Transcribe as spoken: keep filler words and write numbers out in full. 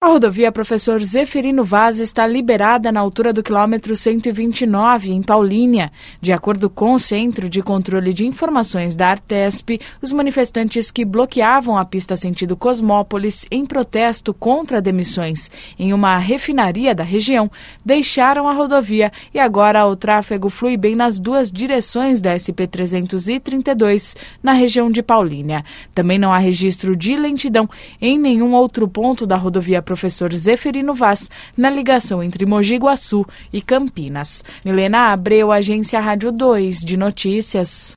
rodovia Professor Zeferino Vaz está liberada na altura do quilômetro cento e vinte e nove, em Paulínia. De acordo com o Centro de Controle de Informações da Artesp, os manifestantes que bloqueavam a pista sentido Cosmópolis em protesto contra demissões em uma refinaria da região, deixaram a rodovia e agora o tráfego flui bem nas duas direções da S P trezentos e trinta e dois, na região de Paulínia. Também não há registro de lentidão em nenhum outro ponto da rodovia Professor Zeferino Vaz, na ligação entre Mogi Guaçu e Campinas. Milena Abreu, Agência Rádio dois de Notícias.